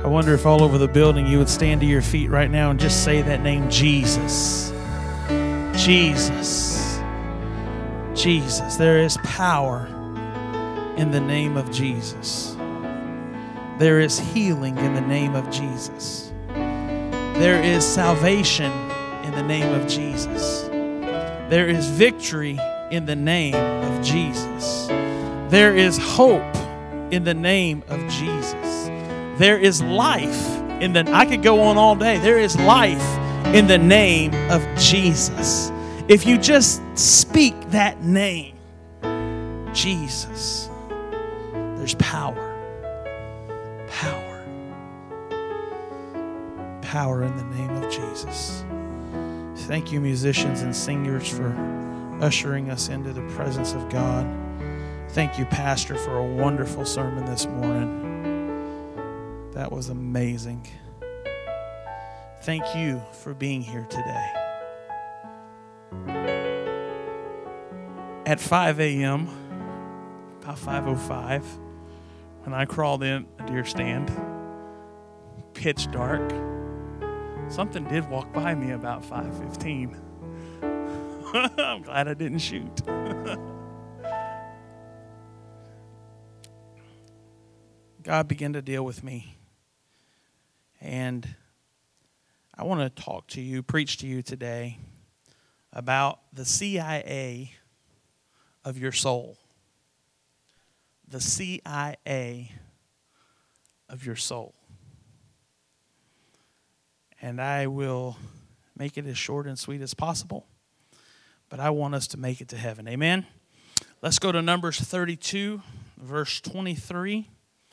I wonder if all over the building you would stand to your feet right now and just say that name, Jesus. Jesus. Jesus. There is power in the name of Jesus. There is healing in the name of Jesus. There is salvation in the name of Jesus. There is victory in the name of Jesus. There is hope in the name of Jesus. There is life I could go on all day. There is life in the name of Jesus. If you just speak that name, Jesus, there's power. Power. Power in the name of Jesus. Thank you, musicians and singers, for ushering us into the presence of God. Thank you, Pastor, for a wonderful sermon this morning. That was amazing. Thank you for being here today. At 5 a.m., about 5:05, when I crawled in a deer stand, pitch dark, something did walk by me about 5:15. I'm glad I didn't shoot. God began to deal with me. And I want to talk to you, preach to you today about the CIA of your soul. The CIA of your soul. And I will make it as short and sweet as possible, but I want us to make it to heaven. Amen? Let's go to Numbers 32, verse 23.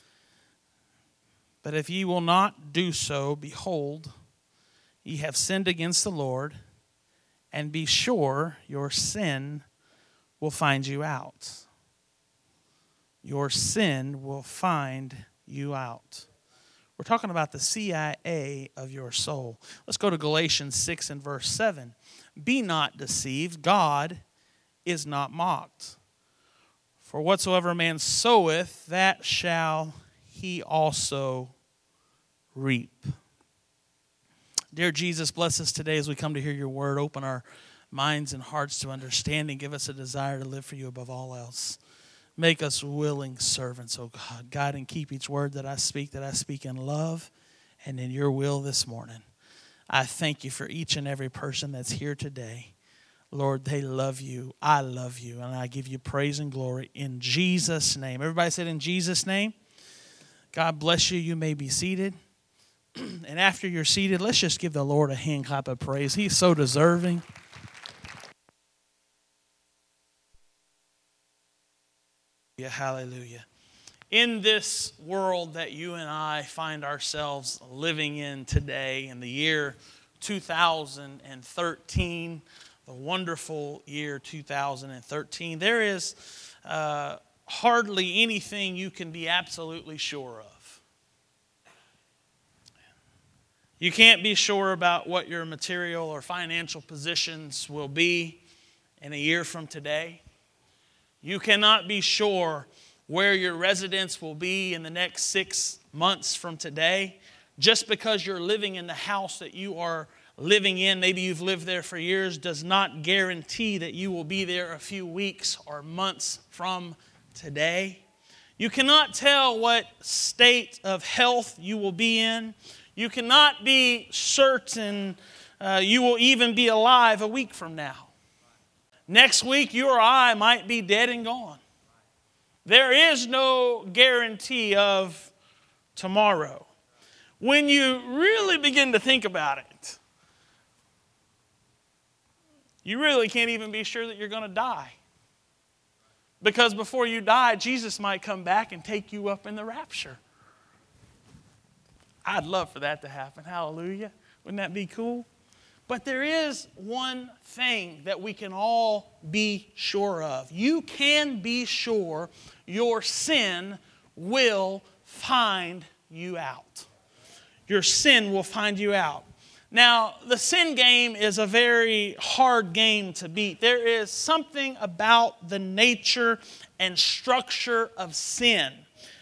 But if ye will not do so, behold, ye have sinned against the Lord, and be sure your sin will find you out. Your sin will find you out. We're talking about the CIA of your soul. Let's go to Galatians 6 and verse 7. Be not deceived, God is not mocked. For whatsoever a man soweth, that shall he also reap. Dear Jesus, bless us today as we come to hear your word. Open our minds and hearts to understanding. Give us a desire to live for you above all else. Make us willing servants, oh God. Guide and keep each word that I speak in love and in your will this morning. I thank you for each and every person that's here today. Lord, they love you. I love you. And I give you praise and glory in Jesus' name. Everybody said in Jesus' name. God bless you. You may be seated. And after you're seated, let's just give the Lord a hand clap of praise. He's so deserving. Hallelujah. In this world that you and I find ourselves living in today, in the year 2013, the wonderful year 2013, there is hardly anything you can be absolutely sure of. You can't be sure about what your material or financial positions will be in a year from today. You cannot be sure where your residence will be in the next 6 months from today. Just because you're living in the house that you are living in, maybe you've lived there for years, does not guarantee that you will be there a few weeks or months from today. You cannot tell what state of health you will be in. You cannot be certain you will even be alive a week from now. Next week, you or I might be dead and gone. There is no guarantee of tomorrow. When you really begin to think about it, you really can't even be sure that you're going to die. Because before you die, Jesus might come back and take you up in the rapture. I'd love for that to happen. Hallelujah. Wouldn't that be cool? But there is one thing that we can all be sure of. You can be sure your sin will find you out. Your sin will find you out. Now, the sin game is a very hard game to beat. There is something about the nature and structure of sin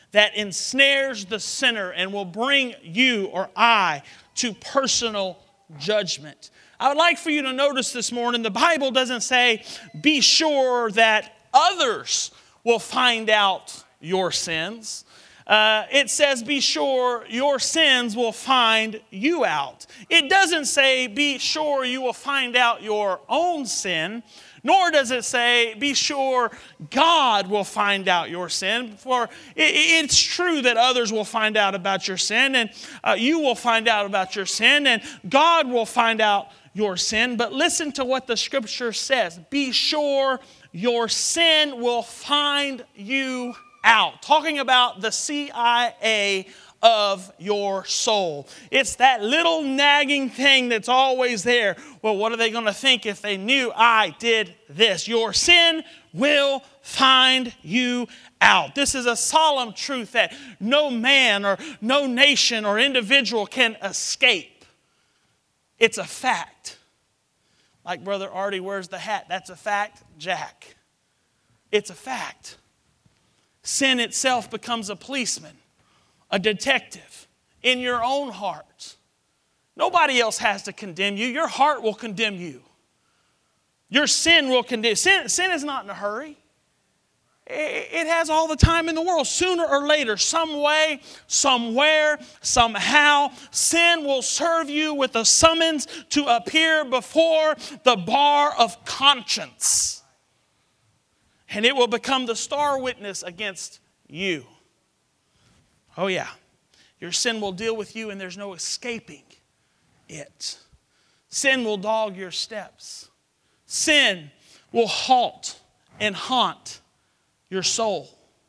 that ensnares the sinner and will bring you or I to personal judgment. I would like for you to notice this morning, the Bible doesn't say, be sure that others will find out your sins. It says, be sure your sins will find you out. It doesn't say, be sure you will find out your own sin. Nor does it say, be sure God will find out your sin. For it's true that others will find out about your sin, and you will find out about your sin, and God will find out your sin. But listen to what the Scripture says. Be sure your sin will find you out. Talking about the CIA of your soul. It's that little nagging thing that's always there. Well, what are they going to think if they knew I did this? Your sin will find you out. This is a solemn truth that no man or no nation or individual can escape. It's a fact. Like Brother Artie wears the hat. That's a fact, Jack. It's a fact. Sin itself becomes a policeman, a detective in your own heart. Nobody else has to condemn you. Your heart will condemn you. Your sin will condemn. Sin is not in a hurry. It has all the time in the world. Sooner or later, some way, somewhere, somehow, sin will serve you with a summons to appear before the bar of conscience. And it will become the star witness against you. Oh yeah, your sin will deal with you and there's no escaping it. Sin will dog your steps. Sin will halt and haunt your soul.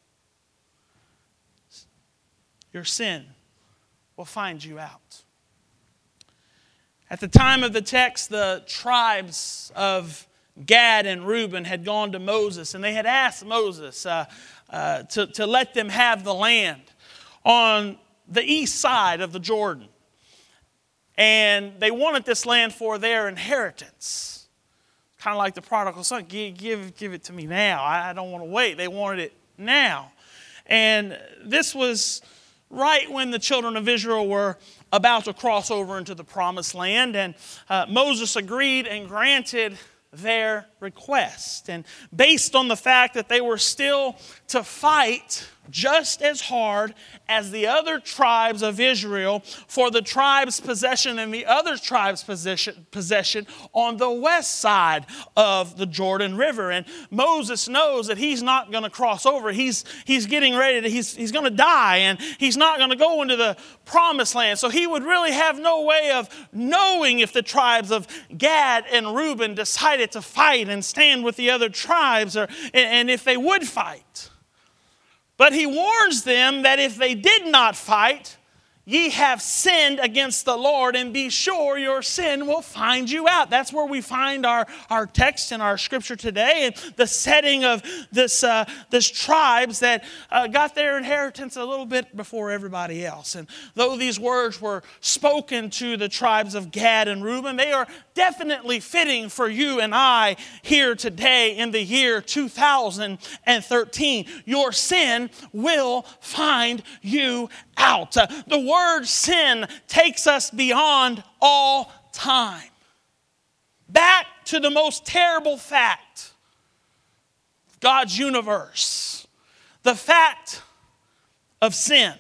Your sin will find you out. At the time of the text, the tribes of Gad and Reuben had gone to Moses, and they had asked Moses to let them have the land on the east side of the Jordan. And they wanted this land for their inheritance. Kind of like the prodigal son, give it to me now. I don't want to wait. They wanted it now. And this was right when the children of Israel were about to cross over into the promised land. And Moses agreed and granted their request. And based on the fact that they were still to fight just as hard as the other tribes of Israel for the tribe's possession and the other tribe's possession on the west side of the Jordan River. And Moses knows that he's not going to cross over. He's getting ready to, he's going to die, and he's not going to go into the promised land. So he would really have no way of knowing if the tribes of Gad and Reuben decided to fight and stand with the other tribes, and if they would fight. But he warns them that if they did not fight, ye have sinned against the Lord, and be sure your sin will find you out. That's where we find our text in our scripture today, and the setting of this tribes that got their inheritance a little bit before everybody else. And though these words were spoken to the tribes of Gad and Reuben, they are definitely fitting for you and I here today in the year 2013. Your sin will find you out. The word sin takes us beyond all time. Back to the most terrible fact of God's universe. The fact of sin.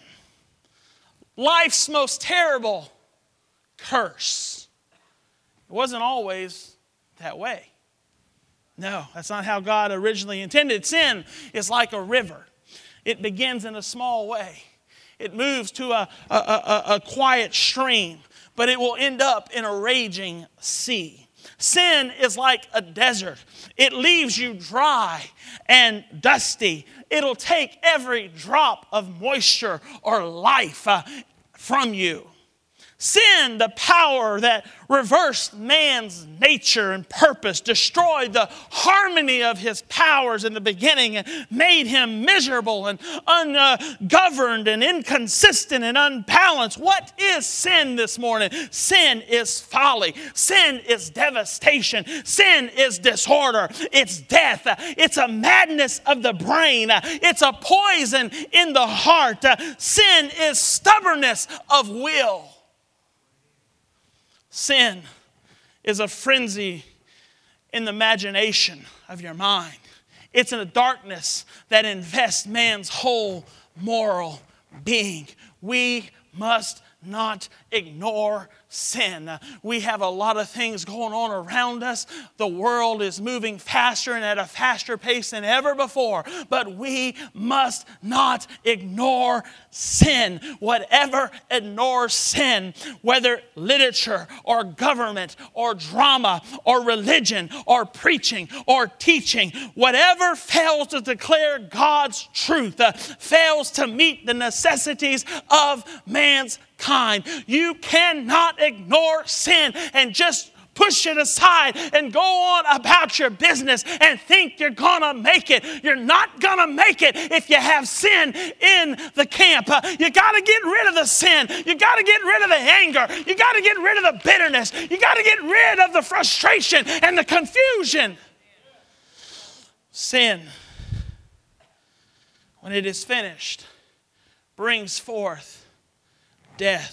Life's most terrible curse. It wasn't always that way. No, that's not how God originally intended. Sin is like a river. It begins in a small way. It moves to a quiet stream, but it will end up in a raging sea. Sin is like a desert. It leaves you dry and dusty. It'll take every drop of moisture or life from you. Sin, the power that reversed man's nature and purpose, destroyed the harmony of his powers in the beginning and made him miserable and ungoverned and inconsistent and unbalanced. What is sin this morning? Sin is folly. Sin is devastation. Sin is disorder. It's death. It's a madness of the brain. It's a poison in the heart. Sin is stubbornness of will. Sin is a frenzy in the imagination of your mind. It's a darkness that invests man's whole moral being. We must not ignore sin. We have a lot of things going on around us. The world is moving faster and at a faster pace than ever before. But we must not ignore sin. Whatever ignores sin, whether literature or government or drama or religion or preaching or teaching, whatever fails to declare God's truth, fails to meet the necessities of man's kind. You cannot ignore sin and just push it aside and go on about your business and think you're going to make it. You're not going to make it if you have sin in the camp. You got to get rid of the sin. You got to get rid of the anger. You got to get rid of the bitterness. You got to get rid of the frustration and the confusion. Sin, when it is finished, brings forth death.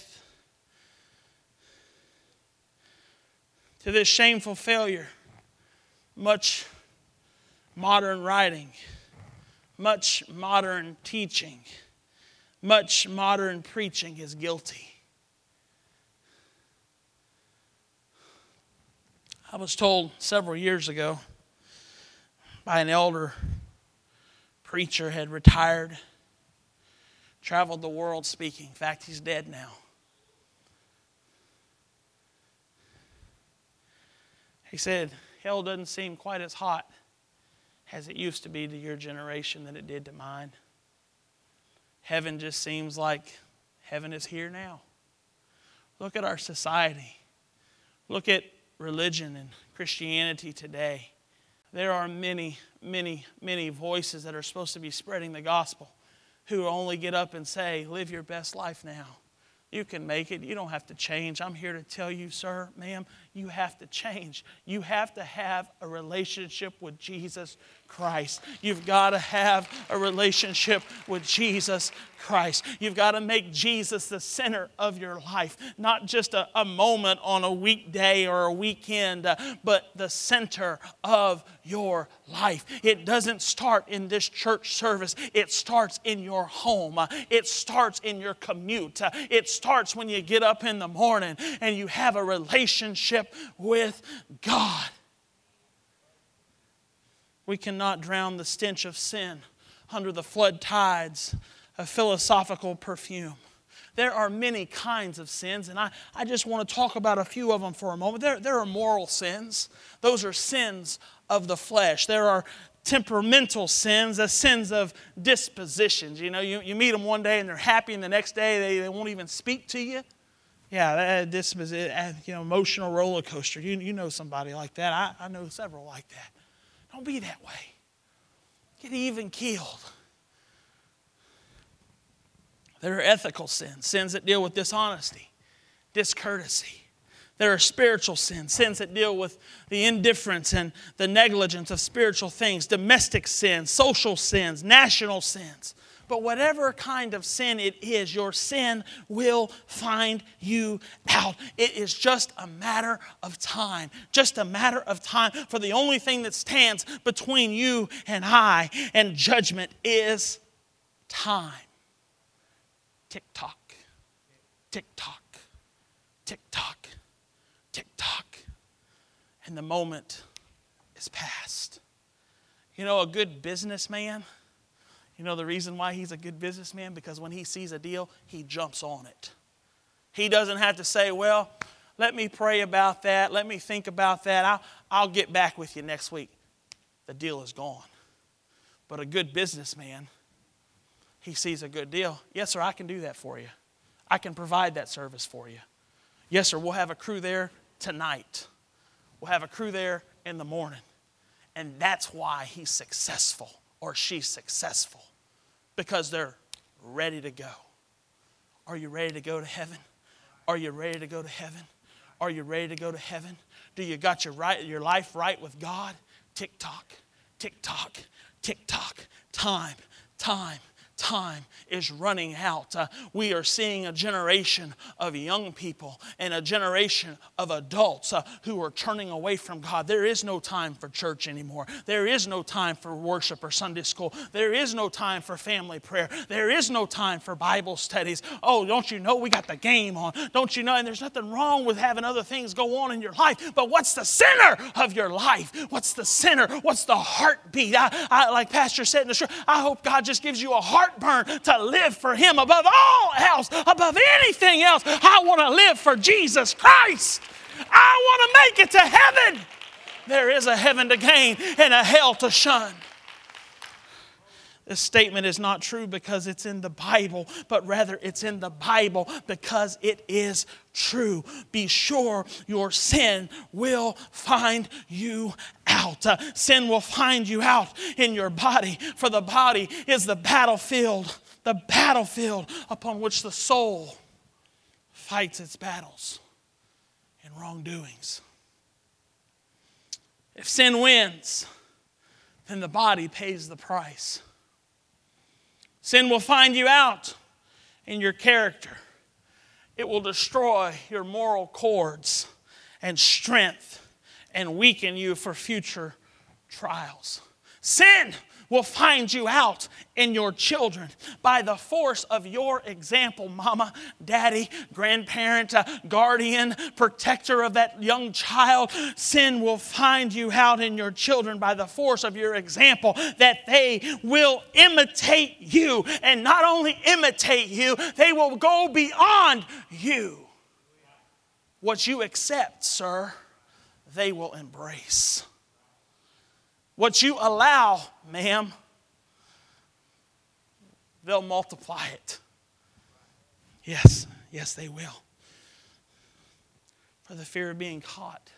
To this shameful failure, much modern writing, much modern teaching, much modern preaching is guilty. I was told several years ago by an elder preacher, had retired, traveled the world speaking. In fact, he's dead now. He said, hell doesn't seem quite as hot as it used to be to your generation than it did to mine. Heaven just seems like heaven is here now. Look at our society. Look at religion and Christianity today. There are many, many, many voices that are supposed to be spreading the gospel who only get up and say, live your best life now. You can make it. You don't have to change. I'm here to tell you, sir, ma'am, you have to change. You have to have a relationship with Jesus Christ. You've got to have a relationship with Jesus Christ. You've got to make Jesus the center of your life. Not just a moment on a weekday or a weekend, but the center of your life. It doesn't start in this church service. It starts in your home. It starts in your commute. It starts when you get up in the morning and you have a relationship with God. We cannot drown the stench of sin under the flood tides of philosophical perfume. There are many kinds of sins, and I just want to talk about a few of them for a moment. There are moral sins. Those are sins of the flesh. There are temperamental sins, the sins of dispositions. You know, you meet them one day and they're happy, and the next day they won't even speak to you. Yeah, emotional roller coaster. You know somebody like that. I know several like that. Don't be that way. Get even keeled. There are ethical sins, sins that deal with dishonesty, discourtesy. There are spiritual sins, sins that deal with the indifference and the negligence of spiritual things, domestic sins, social sins, national sins. But whatever kind of sin it is, your sin will find you out. It is just a matter of time. Just a matter of time. For the only thing that stands between you and I and judgment is time. Tick-tock. Tick-tock. Tick-tock. Tick-tock. And the moment is past. You know, a good businessman, you know the reason why he's a good businessman? Because when he sees a deal, he jumps on it. He doesn't have to say, well, let me pray about that. Let me think about that. I'll get back with you next week. The deal is gone. But a good businessman, he sees a good deal. Yes, sir, I can do that for you. I can provide that service for you. Yes, sir, we'll have a crew there tonight. We'll have a crew there in the morning. And that's why he's successful or she's successful. Because they're ready to go. Are you ready to go to heaven? Are you ready to go to heaven? Are you ready to go to heaven? Do you got your life right with God? Tick-tock, tick-tock, tick-tock. Time is running out. We are seeing a generation of young people and a generation of adults who are turning away from God. There is no time for church anymore. There is no time for worship or Sunday school. There is no time for family prayer. There is no time for Bible studies. Oh, don't you know we got the game on? Don't you know? And there's nothing wrong with having other things go on in your life. But what's the center of your life? What's the center? What's the heartbeat? I like Pastor said in the church, I hope God just gives you a heartburn to live for Him above all else, above anything else. I want to live for Jesus Christ. I want to make it to heaven. There is a heaven to gain and a hell to shun. This statement is not true because it's in the Bible, but rather it's in the Bible because it is true. Be sure your sin will find you out. Sin will find you out in your body, for the body is the battlefield upon which the soul fights its battles and wrongdoings. If sin wins, then the body pays the price. Sin will find you out in your character. It will destroy your moral cords and strength and weaken you for future trials. Sin will find you out in your children by the force of your example, mama, daddy, grandparent, guardian, protector of that young child. Sin will find you out in your children by the force of your example, that they will imitate you. And not only imitate you, they will go beyond you. What you accept, sir, they will embrace. What you allow, ma'am, they'll multiply it. Yes, they will. For the fear of being caught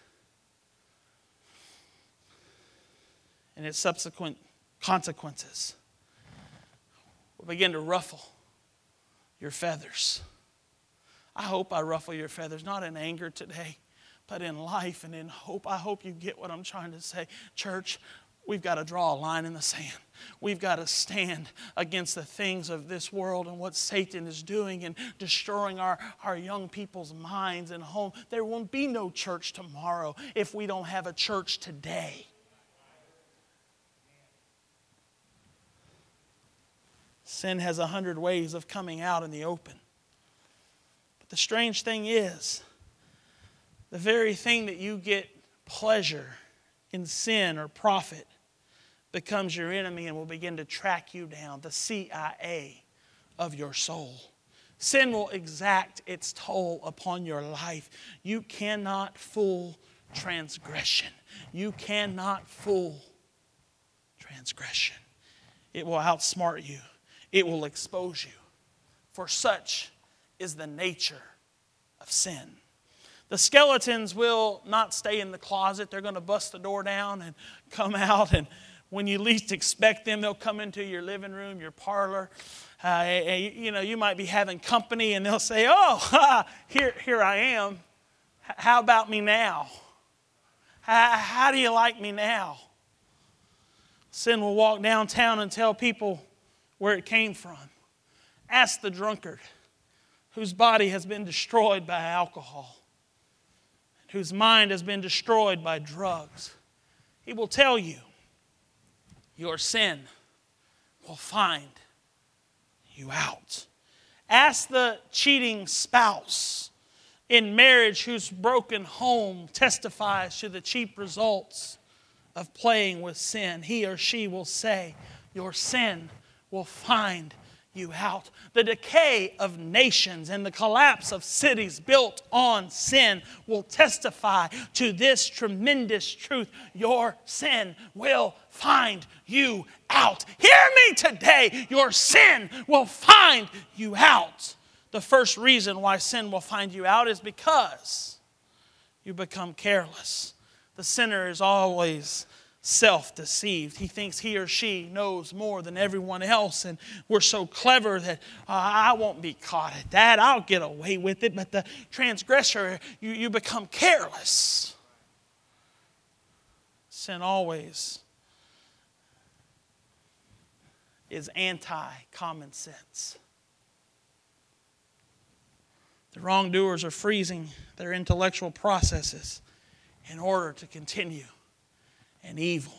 and its subsequent consequences will begin to ruffle your feathers. I hope I ruffle your feathers, not in anger today, but in life and in hope. I hope you get what I'm trying to say. Church, we've got to draw a line in the sand. We've got to stand against the things of this world and what Satan is doing and destroying our young people's minds and home. There won't be no church tomorrow if we don't have a church today. Sin has 100 ways of coming out in the open. But the strange thing is, the very thing that you get pleasure in sin or profit becomes your enemy and will begin to track you down, the CIA of your soul. Sin will exact its toll upon your life. You cannot fool transgression. You cannot fool transgression. It will outsmart you. It will expose you. For such is the nature of sin. The skeletons will not stay in the closet. They're going to bust the door down and come out. And when you least expect them, they'll come into your living room, your parlor. You might be having company and they'll say, oh, here I am. How about me now? How do you like me now? Sin will walk downtown and tell people where it came from. Ask the drunkard whose body has been destroyed by alcohol, whose mind has been destroyed by drugs. He will tell you your sin will find you out. Ask the cheating spouse in marriage whose broken home testifies to the cheap results of playing with sin. He or she will say, your sin will find you out. The decay of nations and the collapse of cities built on sin will testify to this tremendous truth. Your sin will find you out. Hear me today. Your sin will find you out. the first reason why sin will find you out is because you become careless. The sinner is always self-deceived. He thinks he or she knows more than everyone else, and we're so clever that I won't be caught at that. I'll get away with it. But the transgressor, you become careless. Sin always is anti-common sense. The wrongdoers are freezing their intellectual processes in order to continue in evil.